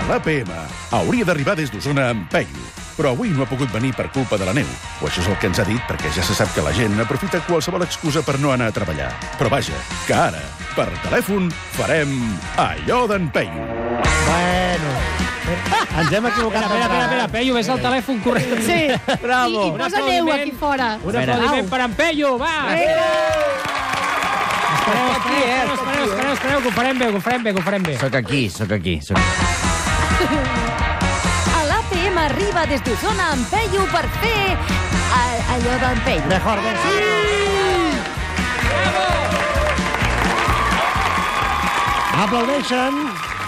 l'APM. Hauria d'arribar des d'Osona amb Peyu, però avui no ha pogut venir per culpa de la neu. O això és el que ens ha dit, perquè ja se sap que la gent aprofita qualsevol excusa per no anar a treballar. Però vaja, que ara, per telèfon, farem allò d'en Peyu. Bueno, ens hem equivocat. Espera, Peyu, ves al telèfon corrent. Sí, Bravo. i posa neu aquí fora. Un aplaudiment per en Peyu, va! Espereu, que ho farem bé. Soc aquí. A l'APM arriba des d'Osona amb Peyu per fer allò d'en Peyu. Mejor versión. Aplaudeixen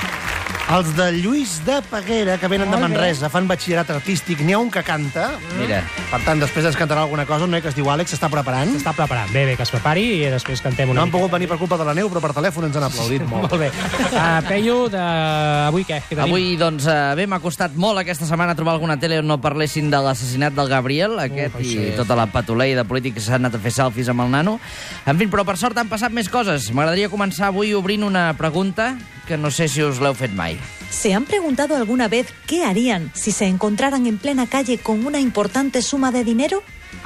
els de Lluís de Peguera, que venen de Manresa, fan batxillerat artístic. N'hi ha un que canta. Mira. Per tant, després ens cantarà alguna cosa. Un noi que es diu Àlex s'està preparant. S'està preparant. Bé, que es prepari i després cantem una No han mica. pogut venir per culpa de la neu, però per telèfon ens han aplaudit molt. Molt bé. Peyu, avui què? Què tenim? Avui, doncs, bé, m'ha costat molt aquesta setmana trobar alguna tele on no parlessin de l'assassinat del Gabriel, aquest, i tota la patuleia de polítics que s'han anat a fer selfies amb el nano. En fi, però per sort han passat més coses. M'agradaria començar avui obrint una pregunta que no sé si us l'heu fet mai. ¿Se han preguntado alguna vez qué harían si se encontraran en plena calle con una importante suma de dinero?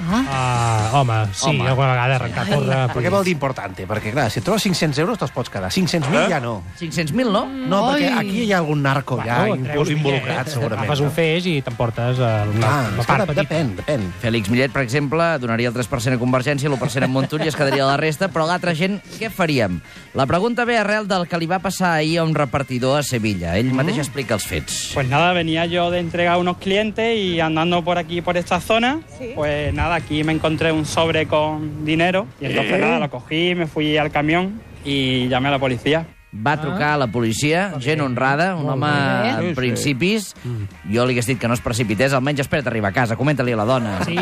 Home, sí, Home. alguna vegada arrencar a córrer. Per què vol dir importante? Perquè, clar, si et trobes 500 euros te'ls pots quedar. 500.000 ja no. 500.000, no? No, perquè aquí hi ha algun narco ja involucrat, segurament. Agafes un feix i t'emportes la És part que petita. depèn. Fèlix Millet, per exemple, donaria el 3% a Convergència, l'1% a Montull i es quedaria la resta, però l'altra gent, què faríem? La pregunta ve arrel del que li va passar ahir a un repartidor a Sevilla. Ell mateix explica els fets. Pues nada, venía yo de entregar a unos clientes y andando por aquí, por esta zona, pues nada, aquí me encontré un sobre con dinero y entonces nada, lo cogí, me fui al camión y llamé a la policía. Va trucar a la policia, gent honrada, un home en principis. Jo li hagués dit que no es precipités, almenys espera't a arribar a casa, comenta-li a la dona. Sí.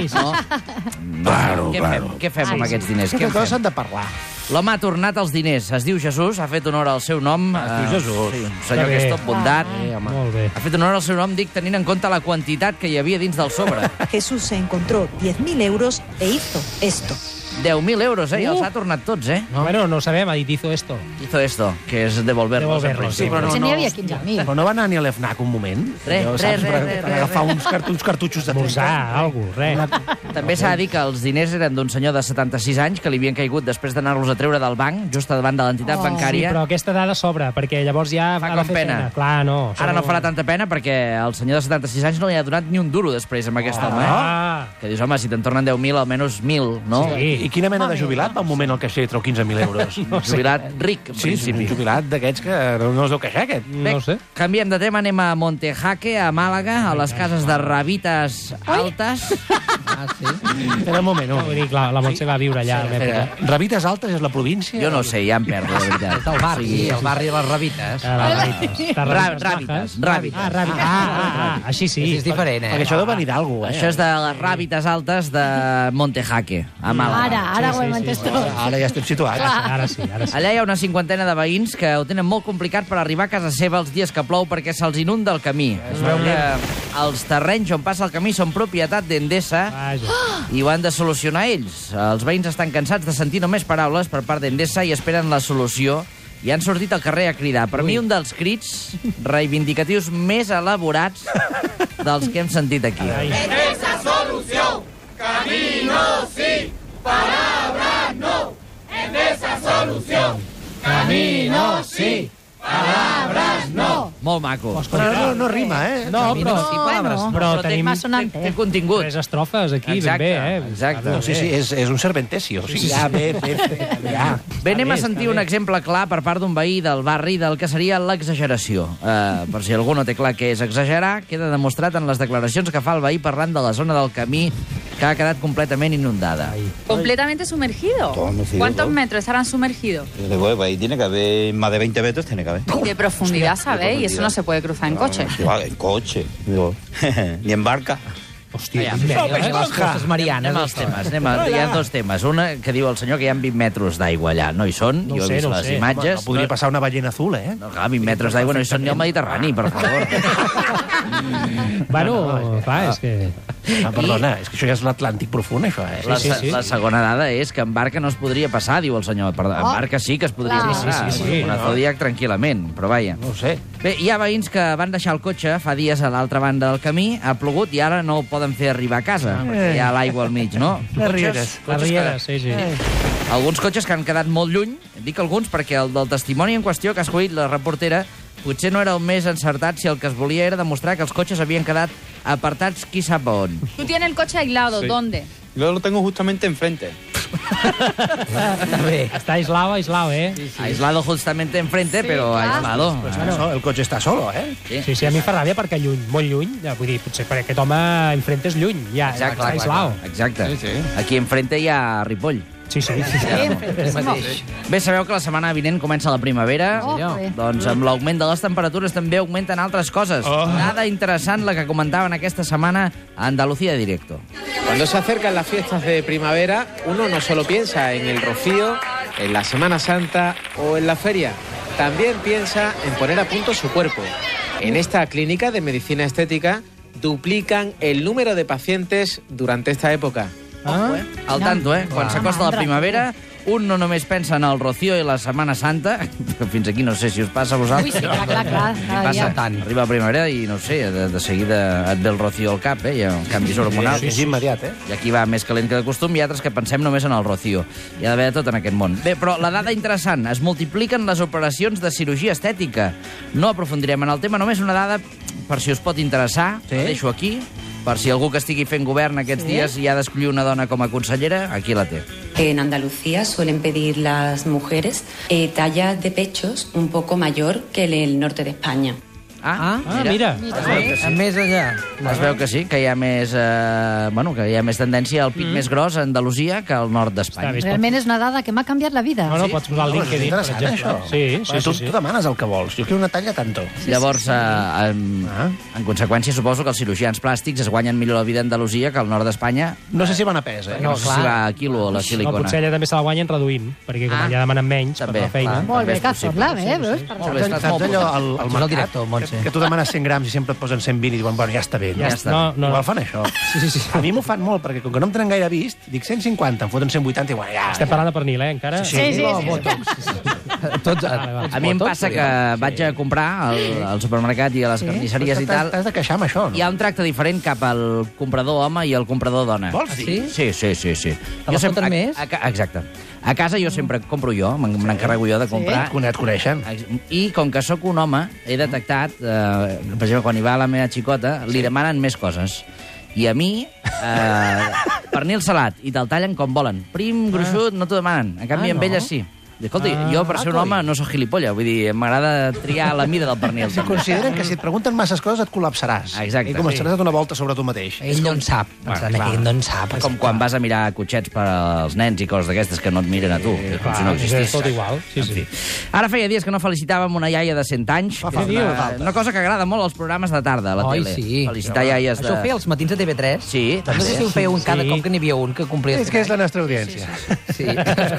No? Què fem amb aquests diners? Què Aquestes coses fem? s'han de parlar. L'home ha tornat els diners. Es diu Jesús, ha fet honor al seu nom. Es diu Jesús. Sí, un senyor que és tot bondat. Molt bé. Ha fet honor al seu nom, dic, tenint en compte la quantitat que hi havia dins del sobre. Jesús se encontró 10.000 euros e hizo esto. 10.000 euros, i els ha tornat tots, Bueno, no ho sabem, ha dit hizo esto. Hizo esto, que és devolverlos, en Devolverlos, principi. però Potser n'hi havia 15.000. Però no va anar ni a l'EFNAC un moment? Res, Allò, saps, per agafar uns cartutxos de Esmorzar, alguna cosa, res. També s'ha de dir que els diners eren d'un senyor de 76 anys que li havien caigut després d'anar-los a treure del banc, just davant de l'entitat Sí, bancària. però aquesta dada sobra, perquè llavors ja Fa ha de com fer pena. Clar, no. Ara no farà tanta pena perquè el senyor de 76 anys no li ha donat ni un duro després amb aquest home. Que dius, home, si te'n tornen 10.000, almenys 1.000, no? Sí. I quina mena de jubilat va un moment el caixer i treu 15.000 euros? Jubilat ric, en Sí, principi. un jubilat d'aquests que no es deu queixar, aquest. Bé, No sé. canviem de tema, anem a Montejaque, a Màlaga, a les cases de Rabites Altes. Espera un moment, Vull dir, clar, la Montse va viure allà. a l'època. Rabites Altes és la província? Jo no sé, ja em perdo, de veritat. El barri, el barri de les Rabites. Ràbites. Així sí. És diferent, Perquè això deu venir d'algú, Això és de les Ràbites Altes de Montejaque, a Màlaga. Ara ho hem entès tot. Ara ja estem situats. Ara sí. Allà hi ha una cinquantena de veïns que ho tenen molt complicat per arribar a casa seva els dies que plou perquè se'ls inunda el camí. Es veu que els terrenys on passa el camí són propietat d'Endesa Vaja. i ho han de solucionar ells. Els veïns estan cansats de sentir només paraules per part d'Endesa i esperen la solució i han sortit al carrer a cridar. Per mi, un dels crits reivindicatius més elaborats dels que hem sentit aquí. Esa solución, camino sí, palabras no. En esa solución, camino sí, palabras no. Molt maco. Però no rima, No, però tenim M'ha sonat, Té contingut. 3 estrofes aquí, Exacte, ben bé. exacte. No, sí, és un serventesio. O sigui, ja, bé. Ja. Bé, anem a bé, sentir està un bé. exemple clar per part d'un veí del barri del que seria l'exageració. Per si algú no té clar què és exagerar, queda demostrat en les declaracions que fa el veí parlant de la zona del camí que ha quedat completament inundada. Completamente sumergido. Todo sumergido, ¿Cuántos todo. metros estarán sumergidos? Después, ahí tiene que haber más de 20 metros, tiene que haber. Y de profundidad, ¿sabéis? Y eso no se puede cruzar en coche. En coche, digo, ni en barca. Hòstia, Les costes Marianes. Anem als temes. Hi ha dos temes. Una que diu el senyor que hi ha 20 metres d'aigua allà. No hi són, No ho jo he sé, vist no ho les sé. imatges. no podria passar una ballena azul, No, clar, 20 metres d'aigua no hi són ni al Mediterrani, per favor. Bueno, clar, és que... Perdona, és que això ja és l'Atlàntic profund, això, eh? La segona dada és que en barca no es podria passar, diu el senyor. En barca sí que es podria passar. Una Zodiac tranquil·lament, però vaja. No ho sé. Bé, hi ha veïns que van deixar el cotxe fa dies a l'altra banda del camí, ha plogut i ara no el poden fer arribar a casa. Hi ha l'aigua al mig, no? Les rieres. Sí. Alguns cotxes que han quedat molt lluny, dic alguns perquè el del testimoni en qüestió que ha escollit la reportera potser no era el més encertat si el que es volia era demostrar que els cotxes havien quedat apartats qui sap on. Tú tienes el coche aislado, ¿dónde? Yo lo tengo justamente enfrente. Está aislado, ¿eh? Aislado justamente enfrente, però aislado. El cotxe està solo, eh? Sí, a mi fa ràbia perquè lluny, molt lluny. Vull dir, potser perquè aquest home enfrente és lluny. Ja, està aislado. Exacte. Aquí enfrente hi ha Ripoll. Sí. Bé, sabeu que la setmana vinent comença la primavera. Doncs amb l'augment de les temperatures també augmenten altres coses. Nada interessant la que comentaven aquesta setmana a Andalucía Directo. Cuando se acercan las fiestas de primavera, uno no solo piensa en el rocío, en la Semana Santa o en la feria. También piensa en poner a punto su cuerpo. En esta clínica de medicina estética duplican el número de pacientes durante esta época. Al tanto, Quan s'acosta la primavera, un no només pensa en el Rocío i la Setmana Santa, fins aquí no sé si us passa a vosaltres. Ui, sí, clar. Passa tant. Arriba la primavera i, no sé, de seguida et ve el Rocío al cap, hi ha canvis hormonals. Sí, immediat, I aquí va més calent que de costum, i altres que pensem només en el Rocío. Hi ha d'haver de tot en aquest món. Bé, però la dada interessant, es multipliquen les operacions de cirurgia estètica. No aprofundirem en el tema, només una dada per si us pot interessar, la deixo aquí. Per si algú que estigui fent govern aquests dies i ha d'escollir una dona com a consellera, aquí la té. En Andalucía suelen pedir las mujeres tallas de pechos un poco mayor que en el norte de España. Mira. Més allà. Es veu que sí, que hi ha més, que hi ha més tendència al pit més gros a Andalusia que al nord d'Espanya. Realment és una dada que m'ha canviat la vida. No, pots posar el LinkedIn, per exemple. Sí. Tu demanes el que vols. Jo quiero una talla tanto. Llavors, en conseqüència, suposo que els cirurgians plàstics es guanyen millor la vida a Andalusia que al nord d'Espanya. No sé si van a pes, No sé si va a quilo la silicona. Potser ella també se la guanyen reduint, perquè com ja demanen menys per la feina. Molt bé, Cazorla, Saps allò al mercat? Que tu demanes 100 grams i sempre et posen 120 i diuen, bueno, ja està bé. Igual fan això. Sí. A mi m'ho fan molt, perquè com que no em tenen gaire vist, dic 150, em foten 180 i bueno, ja... Estem parlant de pernil, encara? Sí. A mi em passa que vaig a comprar al supermercat i a les carnisseries i tal. T'has de queixar amb això, no? Hi ha un tracte diferent cap al comprador home i al comprador dona. Vols dir? Sí. Te la foten més? Exacte. A casa jo sempre compro jo, me n'encarrego jo de comprar. Et coneixen. I com que sóc un home, he detectat, per exemple, quan hi va la meva xicota, li demanen més coses. I a mi, pernil salat, i te'l tallen com volen. Prim, gruixut, no t'ho demanen. En canvi, amb elles sí. Escolti, jo per ser un home no soc gilipolla, vull dir, m'agrada triar la mida del pernil. Si consideren que si et pregunten masses coses et col·lapsaràs. Exacte. I començaràs a donar volta sobre tu mateix. Ell no en sap. Ell no en sap. Com quan vas a mirar cotxets per als nens i coses d'aquestes que no et miren a tu, com si no existís. És tot igual. Sí. Ara feia dies que no felicitàvem una iaia de 100 anys. Una cosa que agrada molt als programes de tarda a la tele. Sí. Felicitar iaies de... Això ho feia als matins de TV3? Sí. No sé si ho fèieu cada cop que n'hi havia un que complia... És que és la nostra audiència. Sí.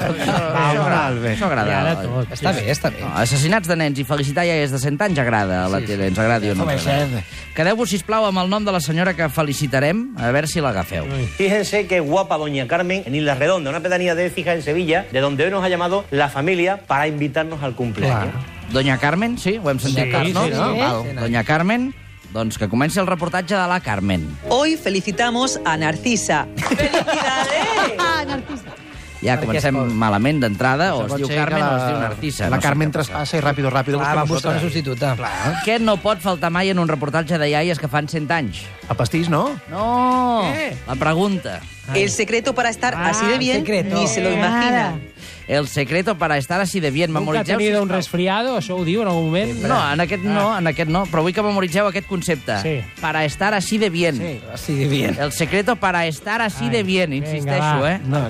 Això agrada. Està bé. Assassinats de nens i felicitar iaies de 100 anys agrada a la tele, ens agradi o no. Quedeu-vos, sisplau, amb el nom de la senyora que felicitarem, a veure si l'agafeu. Fíjense qué guapa doña Carmen en Isla Redonda, una pedanía de Écija en Sevilla, de donde hoy nos ha llamado la familia para invitarnos al cumpleaños. Doña Carmen, sí, ho hem sentit, no? Doña Carmen, doncs que comenci el reportatge de la Carmen. Hoy felicitamos a Narcisa. ¡Felicidades! Narcisa. Ja comencem malament d'entrada, o es diu Carmen o es diu Narcisa. La Carmen traspassa i ràpido va buscar una substituta. Què no pot faltar mai en un reportatge de iaies que fan 100 anys? El pastís, no? No, la pregunta. El secreto para estar así de bien ni se lo imaginan. El secreto para estar así de bien. Nunca ha tenido un resfriado, això ho diu en algun moment? No, en aquest no, però vull que memoritzeu aquest concepte. Sí. Para estar así de bien. Sí, así de bien. El secreto para estar así de bien, insisteixo,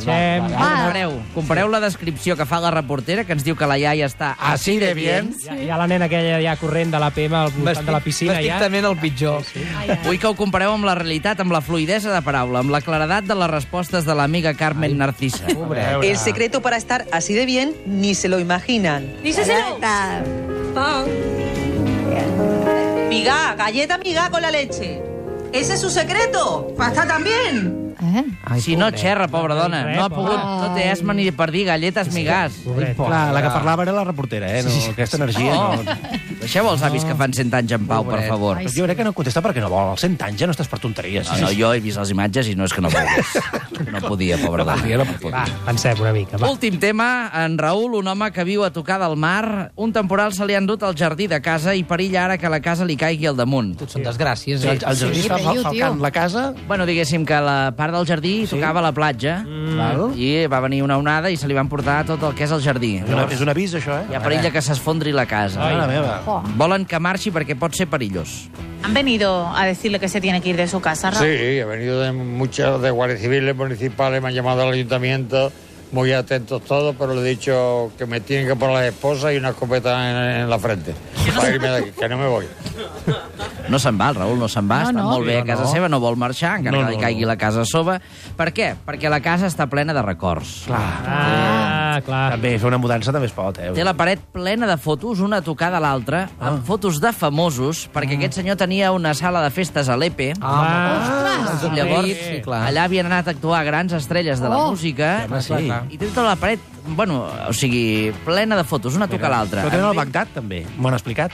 Compareu la descripció que fa la reportera, que ens diu que la iaia està así de bien. Hi ha la nena aquella ja corrent de l'APM al voltant de la piscina. Estrictament el pitjor. Vull que ho compareu amb la realitat, amb la fluidesa de paraula, amb la claredat de les respostes de l'amiga Carmen Narcisa. El secreto para estar así de bien ni se lo imaginan. Díseselo. Miga, galleta miga con la leche. Ese es su secreto. Pasta también. Si no xerra, pobra dona. No ha pogut, no té esma ni per dir galletes ni gas. Clar, la que parlava era la reportera, no, aquesta energia no. Deixeu els avis que fan 100 anys en pau, per favor. Jo crec que no contesta perquè no vol. Als 100 anys ja no estàs per tonteries. No, jo he vist les imatges i no és que no volgués. No podia, pobra dona. Va, pensem una mica. Va. Últim tema, en Raül, un home que viu a tocar del mar. Un temporal se li ha endut al jardí de casa i perilla ara que la casa li caigui al damunt. Tot són desgràcies. El jardí està falcant la casa. Bueno, diguéssim que la part del jardí tocava a la platja i va venir una onada i se li van portar tot el que és el jardí. És un avís, això, Hi ha perill que s'esfondri la casa. Ai, la meva. Volen que marxi perquè pot ser perillós. ¿Han venido a decirle que se tiene que ir de su casa, Raúl? Sí, he venido de muchos de guardias civiles, municipales, me han llamado al ayuntamiento, muy atentos todos, pero le he dicho que me tienen que poner las esposas y una escopeta en la frente para irme de aquí, que no me voy. No se'n va, el Raül no se'n va, està molt bé a casa seva, no vol marxar, encara que li caigui la casa a sobre. Per què? Perquè la casa està plena de records. Clar. També fer una mudança també es pot, Té la paret plena de fotos, una tocada a l'altra, amb fotos de famosos, perquè aquest senyor tenia una sala de festes a l'EPE. Llavors, allà havien anat a actuar grans estrelles de la música. I té tota la paret, o sigui, plena de fotos, una toca a l'altra. Però tenen el Bagdad, també. M'ho han explicat.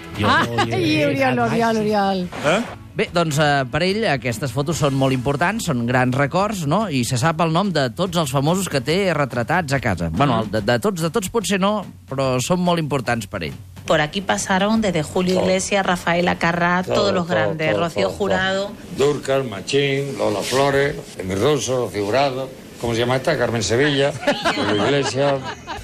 Oriol. Bé, doncs per ell aquestes fotos són molt importants, són grans records, no? I se sap el nom de tots els famosos que té retratats a casa. Bueno, de tots potser no, però són molt importants per ell. Por aquí pasaron desde Julio Iglesias, Rafael Acarrá, todos los grandes, Rocío Jurado. Durcal, Machín, Lola Flores, Emir Rosso, Rocío Jurado, ¿cómo se llama esta? Carmen Sevilla, Julio Iglesias...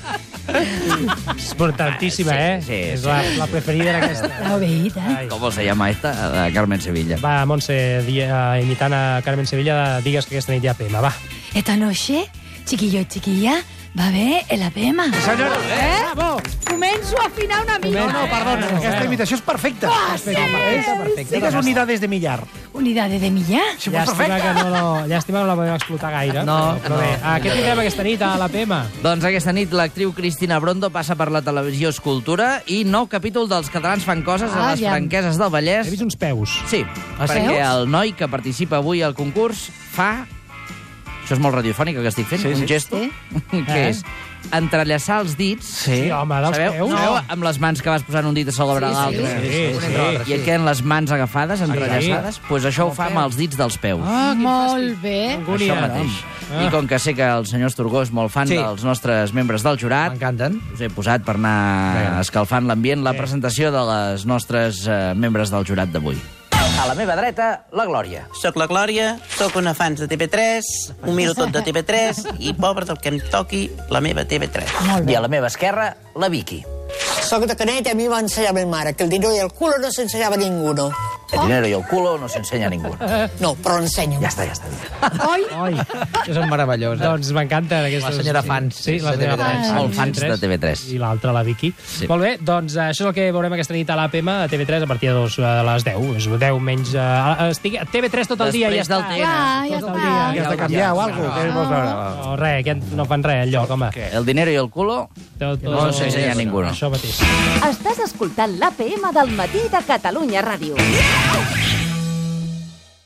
És importantíssima, Sí, és la preferida d'aquesta. Com se llama esta? Carmen Sevilla. Va, Montse, imitant a Carmen Sevilla, digues que aquesta nit hi ha PM, va. Esta noche, chiquillo y chiquilla, va a haber el APM. Bravo! Començo a afinar una mica. No, perdona, aquesta imitació és perfecta. Digues unidades de millar. Unidades de millar? Llàstima que no la podem explotar gaire. Però bé, què tindrem aquesta nit a l'APM? Doncs aquesta nit l'actriu Cristina Brondo passa per la televisió Escultura i nou capítol dels Catalans fan coses a les Franqueses del Vallès. He vist uns peus. Sí, perquè el noi que participa avui al concurs fa... Això és molt radiofònic, el que estic fent, un gesto, que és entrellaçar els dits. Sí, home, dels peus. Sabeu? Amb les mans que vas posant un dit a sobre l'altre. I et queden les mans agafades, entrellaçades. Doncs això ho fa amb els dits dels peus. Molt bé. Això mateix. I com que sé que el senyor Esturgó és molt fan dels nostres membres del jurat, us he posat per anar escalfant l'ambient la presentació de les nostres membres del jurat d'avui. A la meva dreta, la Glòria. Soc la Glòria, soc una fans de TV3, ho miro tot de TV3 i pobre del que em toqui la meva TV3. I a la meva esquerra, la Vicky. Soc de Canet i a mi m'ha ensenyat mi mare que el dinero y el culo no se enseñaba a ninguno. El dinero y el culo no se enseña a ninguno. No, però ensenyo. Ja està. Oi! Això són meravelloses. Doncs m'encanten aquestes... La senyora fans. Sí, la senyora fans. Molt fans de TV3. I l'altra, la Vicky. Molt bé, doncs això és el que veurem aquesta nit a l'APM a TV3 a partir de les 10. És 10 menys... TV3 tot el dia i ja està. Després del Clar, Que has de canviar o alguna cosa. Què vols veure? No, res, que no fan res enlloc, home. El dinero y el culo no se enseña a ninguno. Això mateix. Estàs escoltant l'APM del matí de Catalunya Ràdio.